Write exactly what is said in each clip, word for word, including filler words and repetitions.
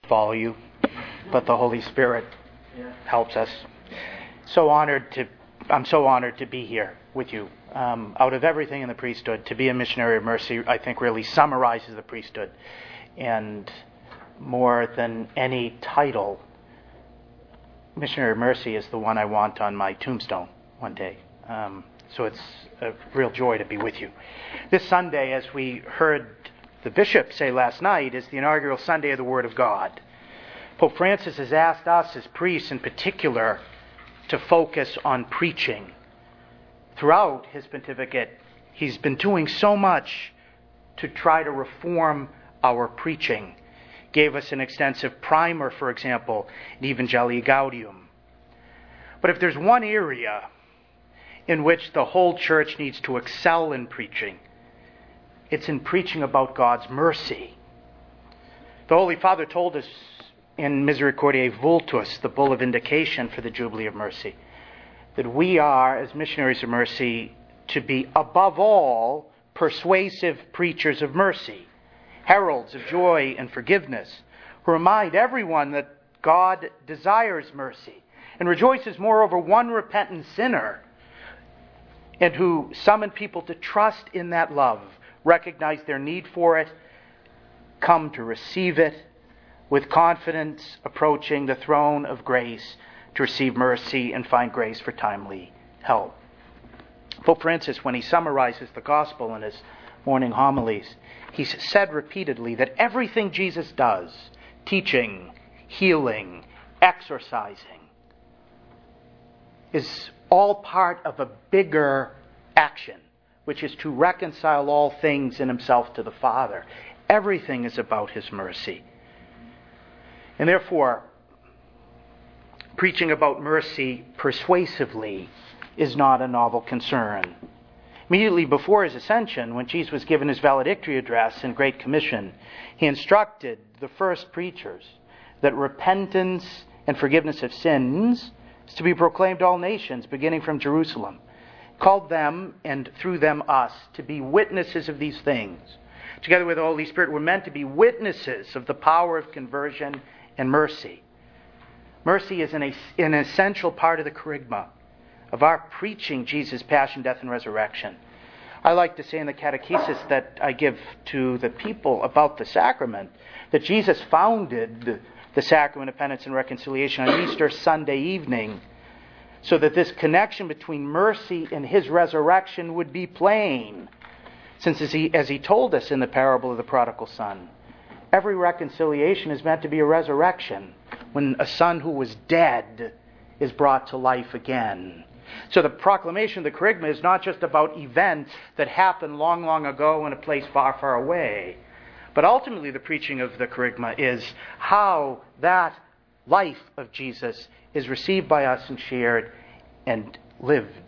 follow you, but the Holy Spirit helps us. So honored to, I'm so honored to be here with you. Um, out of everything in the priesthood, to be a missionary of mercy, I think really summarizes the priesthood. And more than any title, missionary of mercy is the one I want on my tombstone one day. Um, so it's a real joy to be with you. This Sunday, as we heard the bishop say last night, is the inaugural Sunday of the Word of God. Pope Francis has asked us as priests in particular to focus on preaching. Throughout his pontificate, he's been doing so much to try to reform our preaching. Gave us an extensive primer, for example, in Evangelii Gaudium. But if there's one area in which the whole church needs to excel in preaching, it's in preaching about God's mercy. The Holy Father told us in Misericordiae Vultus, the bull of vindication for the Jubilee of Mercy, that we are, as missionaries of mercy, to be above all persuasive preachers of mercy, heralds of joy and forgiveness, who remind everyone that God desires mercy and rejoices more over one repentant sinner, and who summon people to trust in that love, recognize their need for it, come to receive it, with confidence approaching the throne of grace to receive mercy and find grace for timely help. Pope Francis, when he summarizes the gospel in his morning homilies, he's said repeatedly that everything Jesus does, teaching, healing, exorcising, is all part of a bigger action, which is to reconcile all things in himself to the Father. Everything is about his mercy. And therefore, preaching about mercy persuasively is not a novel concern. Immediately before his ascension, when Jesus was given his valedictory address and Great Commission, he instructed the first preachers that repentance and forgiveness of sins is to be proclaimed to all nations, beginning from Jerusalem. Called them, and through them us, to be witnesses of these things. Together with the Holy Spirit, we're meant to be witnesses of the power of conversion and mercy. Mercy is an, an essential part of the kerygma, of our preaching Jesus' passion, death, and resurrection. I like to say in the catechesis that I give to the people about the sacrament, that Jesus founded the sacrament of penance and reconciliation on Easter Sunday evening, so that this connection between mercy and his resurrection would be plain. Since as he, as he told us in the parable of the prodigal son, every reconciliation is meant to be a resurrection, when a son who was dead is brought to life again. So the proclamation of the kerygma is not just about events that happened long, long ago in a place far, far away. But ultimately the preaching of the kerygma is how that life of Jesus is received by us and shared and lived.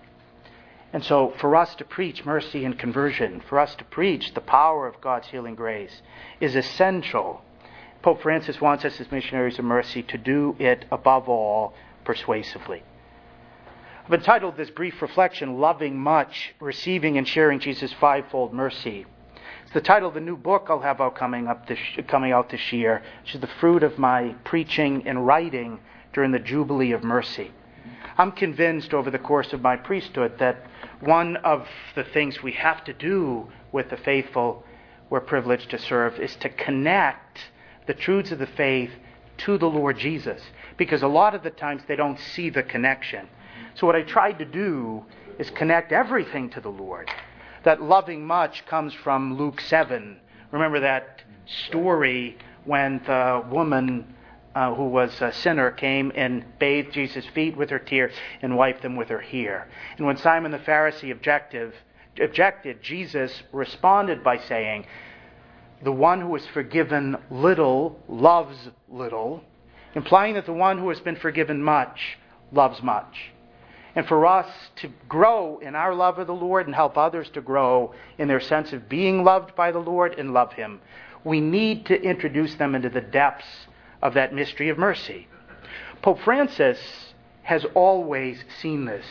And so for us to preach mercy and conversion, for us to preach the power of God's healing grace, is essential. Pope Francis wants us as missionaries of mercy to do it above all persuasively. I've entitled this brief reflection, Loving Much, Receiving and Sharing Jesus' Fivefold Mercy. It's the title of the new book I'll have out coming, up this, coming out this year, which is the fruit of my preaching and writing during the Jubilee of Mercy. I'm convinced over the course of my priesthood that one of the things we have to do with the faithful we're privileged to serve is to connect the truths of the faith to the Lord Jesus, because a lot of the times they don't see the connection. So what I tried to do is connect everything to the Lord. That loving much comes from Luke seven. Remember that story when the woman uh, who was a sinner came and bathed Jesus' feet with her tears and wiped them with her hair. And when Simon the Pharisee objective, objected, Jesus responded by saying, the one who is forgiven little loves little, implying that the one who has been forgiven much loves much. And for us to grow in our love of the Lord and help others to grow in their sense of being loved by the Lord and love Him, we need to introduce them into the depths of that mystery of mercy. Pope Francis has always seen this.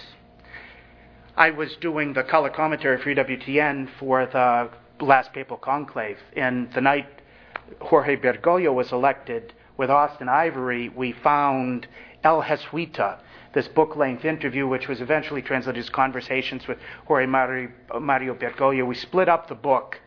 I was doing the color commentary for E W T N for the last papal conclave, and the night Jorge Bergoglio was elected with Austin Ivory, we found El Jesuita, this book-length interview, which was eventually translated as Conversations with Jorge Mario, Mario Bergoglio. We split up the book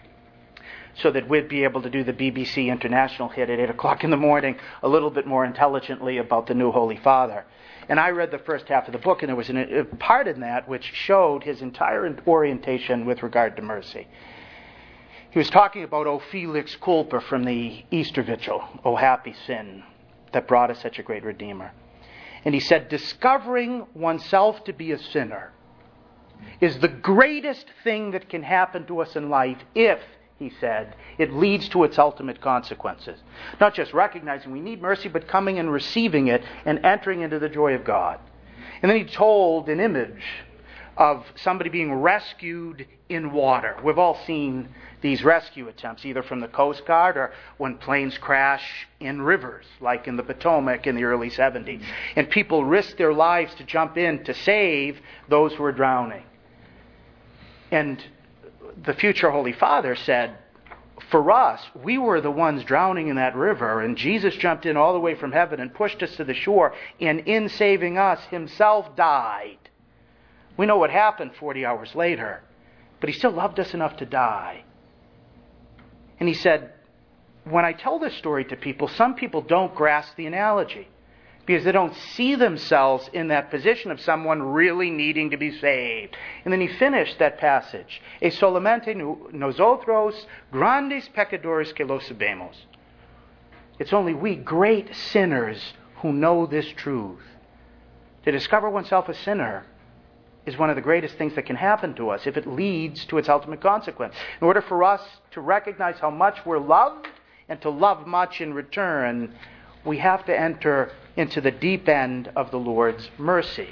so that we'd be able to do the B B C International hit at eight o'clock in the morning a little bit more intelligently about the new Holy Father. And I read the first half of the book, and there was an, a part in that which showed his entire orientation with regard to mercy. He was talking about O Felix Culpa from the Easter Vigil, O happy sin that brought us such a great Redeemer. And he said, discovering oneself to be a sinner is the greatest thing that can happen to us in life if, he said, it leads to its ultimate consequences. Not just recognizing we need mercy, but coming and receiving it and entering into the joy of God. And then he told an image of somebody being rescued in water. We've all seen these rescue attempts, either from the Coast Guard or when planes crash in rivers, like in the Potomac in the early seventies. And people risk their lives to jump in to save those who are drowning. And the future Holy Father said, for us, we were the ones drowning in that river, and Jesus jumped in all the way from heaven and pushed us to the shore, and in saving us, himself died. We know what happened forty hours later, but he still loved us enough to die. And he said, when I tell this story to people, some people don't grasp the analogy because they don't see themselves in that position of someone really needing to be saved. And then he finished that passage, E solamente nosotros grandes pecadores que lo sabemos. It's only we great sinners who know this truth. To discover oneself a sinner is one of the greatest things that can happen to us if it leads to its ultimate consequence. In order for us to recognize how much we're loved and to love much in return, we have to enter into the deep end of the Lord's mercy.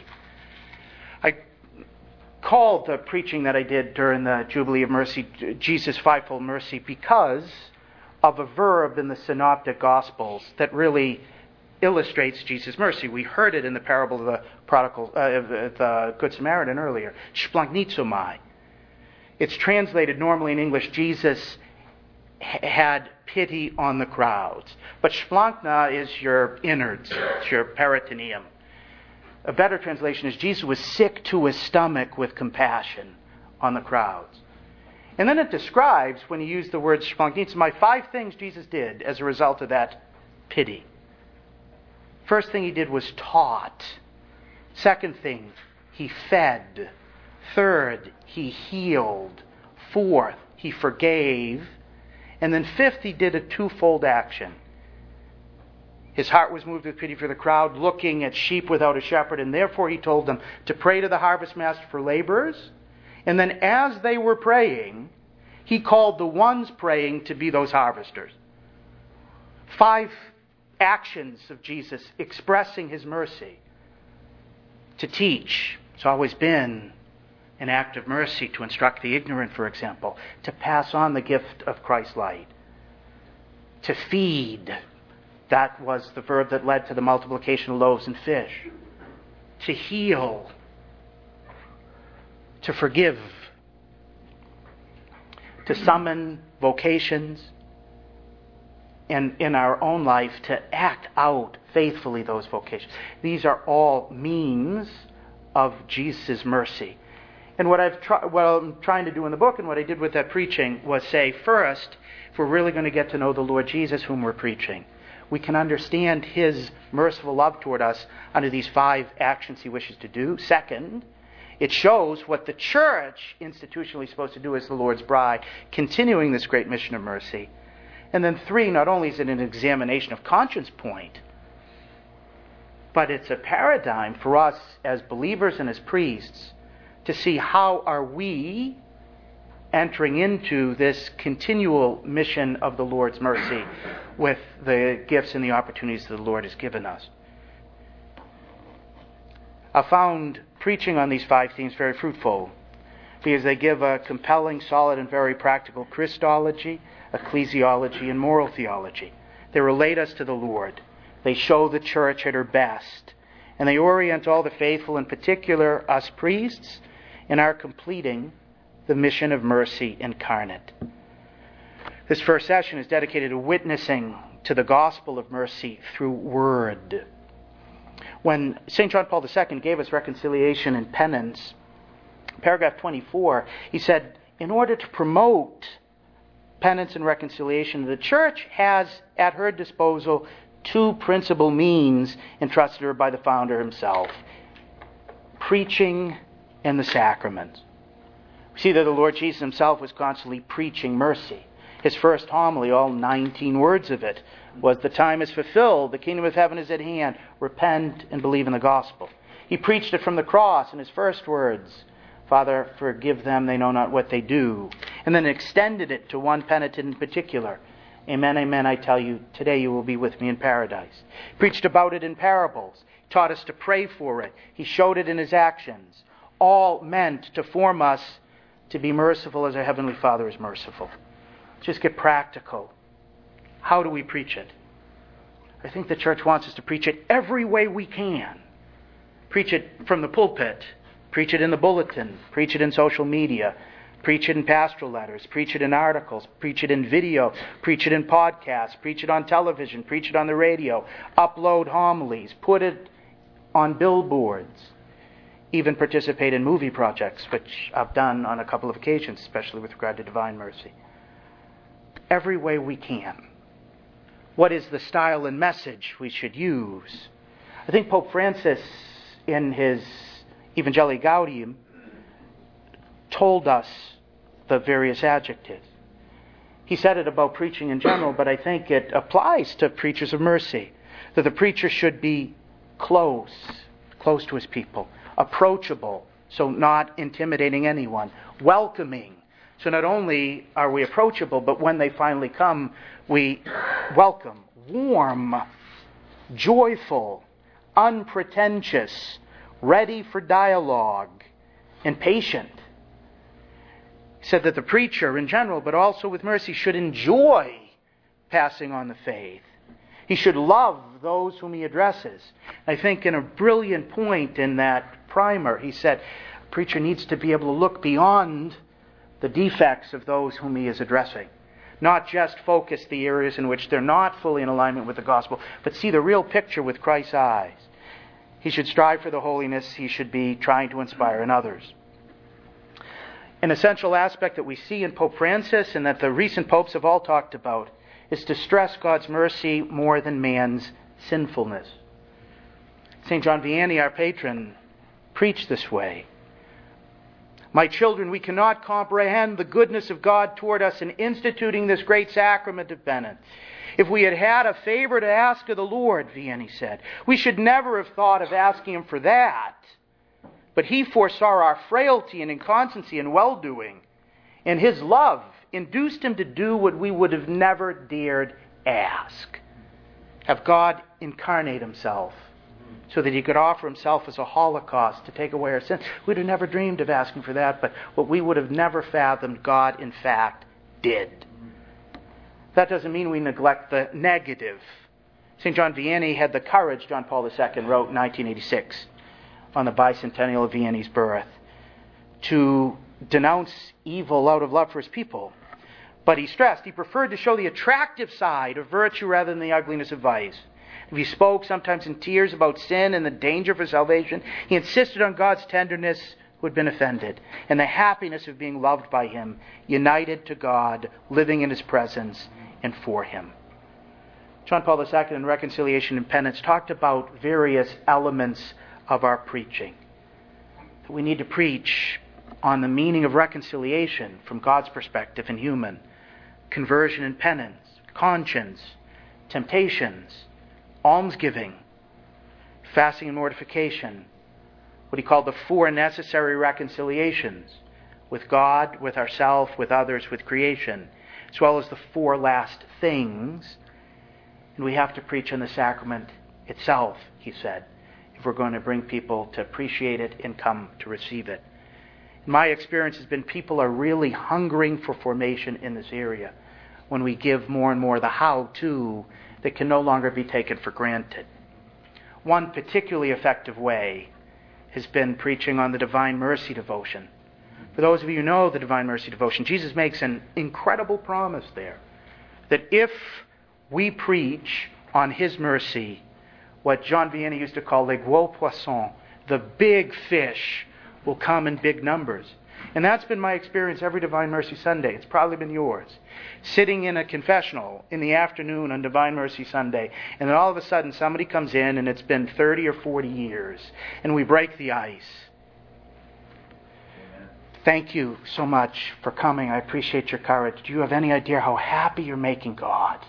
I called the preaching that I did during the Jubilee of Mercy, Jesus' Fivefold Mercy, because of a verb in the Synoptic Gospels that really illustrates Jesus' mercy. We heard it in the parable of the prodigal, uh, the Good Samaritan earlier. Splanchnizomai. It's translated normally in English, Jesus h- had pity on the crowds. But splankna is your innards, it's your peritoneum. A better translation is Jesus was sick to his stomach with compassion on the crowds. And then it describes, when he used the word splanchnizomai, five things Jesus did as a result of that pity. First thing he did was taught. Second thing, he fed. Third, he healed. Fourth, he forgave. And then fifth, he did a twofold action. His heart was moved with pity for the crowd, looking at sheep without a shepherd, and therefore he told them to pray to the harvest master for laborers. And then as they were praying, he called the ones praying to be those harvesters. Five actions of Jesus expressing his mercy. To teach, it's always been an act of mercy to instruct the ignorant, for example. To pass on the gift of Christ's light. To feed, that was the verb that led to the multiplication of loaves and fish. To heal. To forgive. To summon vocations. And in our own life to act out faithfully those vocations. These are all means of Jesus' mercy. And what I've try, what I'm trying to do in the book and what I did with that preaching was say, first, if we're really going to get to know the Lord Jesus whom we're preaching, we can understand his merciful love toward us under these five actions he wishes to do. Second, it shows what the church institutionally is supposed to do as the Lord's bride, continuing this great mission of mercy. And then three, not only is it an examination of conscience point, but it's a paradigm for us as believers and as priests to see how are we entering into this continual mission of the Lord's mercy with the gifts and the opportunities that the Lord has given us. I found preaching on these five themes very fruitful because they give a compelling, solid, and very practical Christology, ecclesiology, and moral theology. They relate us to the Lord. They show the church at her best. And they orient all the faithful, in particular us priests, in our completing the mission of mercy incarnate. This first session is dedicated to witnessing to the gospel of mercy through word. When Saint John Paul the Second gave us reconciliation and penance, paragraph twenty-four, he said, in order to promote penance and reconciliation, the Church has at her disposal two principal means entrusted to her by the founder himself: preaching and the sacraments. We see that the Lord Jesus himself was constantly preaching mercy. His first homily, all nineteen words of it, was, the time is fulfilled, the kingdom of heaven is at hand, repent and believe in the gospel. He preached it from the cross in his first words, Father, forgive them, they know not what they do. And then extended it to one penitent in particular. Amen, amen, I tell you, today you will be with me in paradise. He preached about it in parables. He taught us to pray for it. He showed it in his actions. All meant to form us to be merciful as our Heavenly Father is merciful. Just get practical. How do we preach it? I think the Church wants us to preach it every way we can. Preach it from the pulpit. Preach it in the bulletin. Preach it in social media. Preach it in pastoral letters. Preach it in articles. Preach it in video. Preach it in podcasts. Preach it on television. Preach it on the radio. Upload homilies. Put it on billboards. Even participate in movie projects, which I've done on a couple of occasions, especially with regard to Divine Mercy. Every way we can. What is the style and message we should use? I think Pope Francis, in his Evangelii Gaudium, told us the various adjectives. He said it about preaching in general, but I think it applies to preachers of mercy. That the preacher should be close, close to his people, approachable, so not intimidating anyone, welcoming. So not only are we approachable, but when they finally come, we welcome, warm, joyful, unpretentious, ready for dialogue, and patient. He said that the preacher in general, but also with mercy, should enjoy passing on the faith. He should love those whom he addresses. I think in a brilliant point in that primer, he said, a preacher needs to be able to look beyond the defects of those whom he is addressing. Not just focus the areas in which they're not fully in alignment with the gospel, but see the real picture with Christ's eyes. He should strive for the holiness he should be trying to inspire in others. An essential aspect that we see in Pope Francis and that the recent popes have all talked about is to stress God's mercy more than man's sinfulness. Saint John Vianney, our patron, preached this way. My children, we cannot comprehend the goodness of God toward us in instituting this great sacrament of penance. If we had had a favor to ask of the Lord, Vianney said, we should never have thought of asking him for that. But he foresaw our frailty and inconstancy and well-doing, and his love induced him to do what we would have never dared ask. Have God incarnate himself so that he could offer himself as a holocaust to take away our sins. We'd have never dreamed of asking for that, but what we would have never fathomed, God in fact did. That doesn't mean we neglect the negative. Saint John Vianney had the courage, John Paul the Second wrote in nineteen eighty-six on the bicentennial of Vianney's birth, to denounce evil out of love for his people. But he stressed he preferred to show the attractive side of virtue rather than the ugliness of vice. If he spoke sometimes in tears about sin and the danger for salvation, he insisted on God's tenderness who had been offended and the happiness of being loved by him, united to God, living in his presence and for him. John Paul the Second in Reconciliation and Penance talked about various elements of our preaching. We need to preach on the meaning of reconciliation from God's perspective and human, conversion and penance, conscience, temptations, almsgiving, fasting and mortification, what he called the four necessary reconciliations with God, with ourselves, with others, with creation, as well as the four last things. And we have to preach on the sacrament itself, he said, if we're going to bring people to appreciate it and come to receive it. My experience has been people are really hungering for formation in this area when we give more and more the how-to that can no longer be taken for granted. One particularly effective way has been preaching on the Divine Mercy devotion. For those of you who know the Divine Mercy devotion, Jesus makes an incredible promise there. that if we preach on His mercy, what Jean Vianney used to call les gros poissons, the big fish, will come in big numbers. And that's been my experience every Divine Mercy Sunday. It's probably been yours. Sitting in a confessional in the afternoon on Divine Mercy Sunday, and then all of a sudden somebody comes in and it's been thirty or forty years, and we break the ice. Amen. Thank you so much for coming. I appreciate your courage. Do you have any idea how happy you're making God?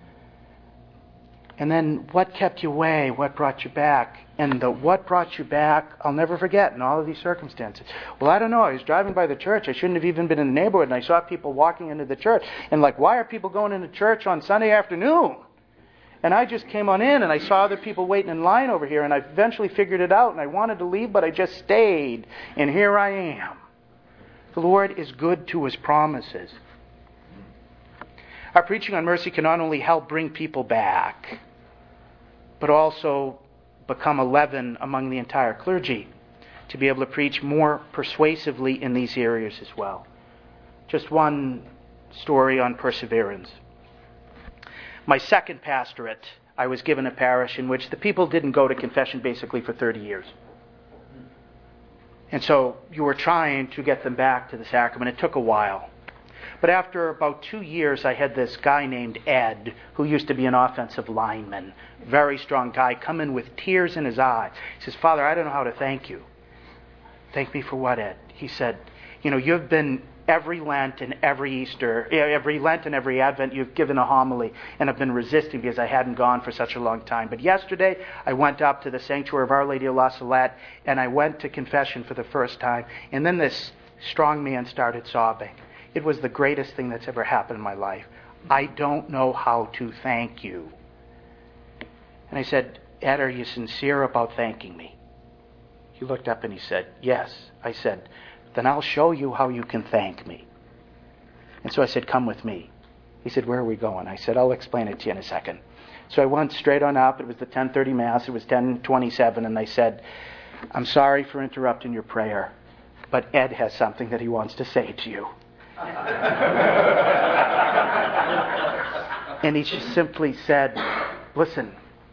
And then what kept you away? What brought you back? And the what brought you back, I'll never forget in all of these circumstances. Well, I don't know. I was driving by the church. I shouldn't have even been in the neighborhood. And I saw people walking into the church. And like, why are people going into church on Sunday afternoon? And I just came on in and I saw other people waiting in line over here. And I eventually figured it out. And I wanted to leave, but I just stayed. And here I am. The Lord is good to His promises. Our preaching on mercy can not only help bring people back, but also become a leaven among the entire clergy to be able to preach more persuasively in these areas as well. Just one story on perseverance. My second pastorate, I was given a parish in which the people didn't go to confession basically for thirty years. And so you were trying to get them back to the sacrament. It took a while. But after about two years, I had this guy named Ed, who used to be an offensive lineman, very strong guy, come in with tears in his eyes. He says, Father, I don't know how to thank you. Thank me for what, Ed? He said, you know, you've been every Lent and every Easter, every Lent and every Advent, you've given a homily, and I've been resisting because I hadn't gone for such a long time. But yesterday, I went up to the sanctuary of Our Lady of La Salette, and I went to confession for the first time. And then this strong man started sobbing. It was the greatest thing that's ever happened in my life. I don't know how to thank you. And I said, Ed, are you sincere about thanking me? He looked up and he said, yes. I said, then I'll show you how you can thank me. And so I said, come with me. He said, where are we going? I said, I'll explain it to you in a second. So I went straight on up. It was the ten thirty Mass. It was ten twenty-seven. And I said, I'm sorry for interrupting your prayer, but Ed has something that he wants to say to you. And he just simply said, listen,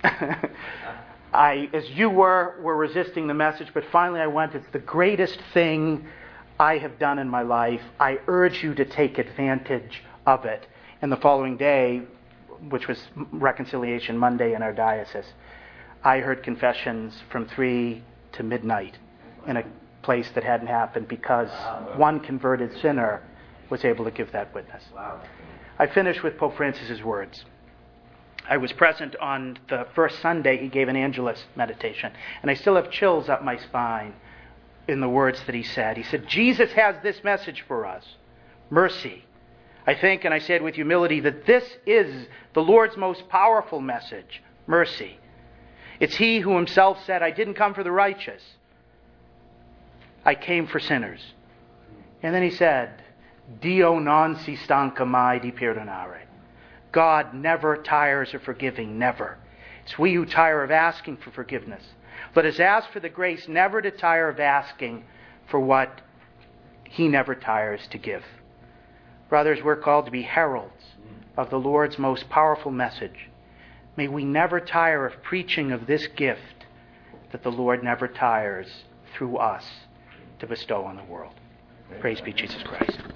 I, as you were, were resisting the message, but finally I went, it's the greatest thing I have done in my life. I urge you to take advantage of it. And the following day, which was Reconciliation Monday in our diocese, I heard confessions from three to midnight in a place that hadn't happened because one converted sinner was able to give that witness. Wow. I finish with Pope Francis's words. I was present on the first Sunday he gave an Angelus meditation, and I still have chills up my spine in the words that he said. He said, Jesus has this message for us, mercy. I think, and I say it with humility, that this is the Lord's most powerful message, mercy. It's He who Himself said, I didn't come for the righteous. I came for sinners. And then He said, Dio non si stanca mai di perdonare. God never tires of forgiving, never. It's we who tire of asking for forgiveness. Let us ask for the grace never to tire of asking for what He never tires to give. Brothers, we're called to be heralds of the Lord's most powerful message. May we never tire of preaching of this gift that the Lord never tires through us to bestow on the world. Praise be Jesus Christ.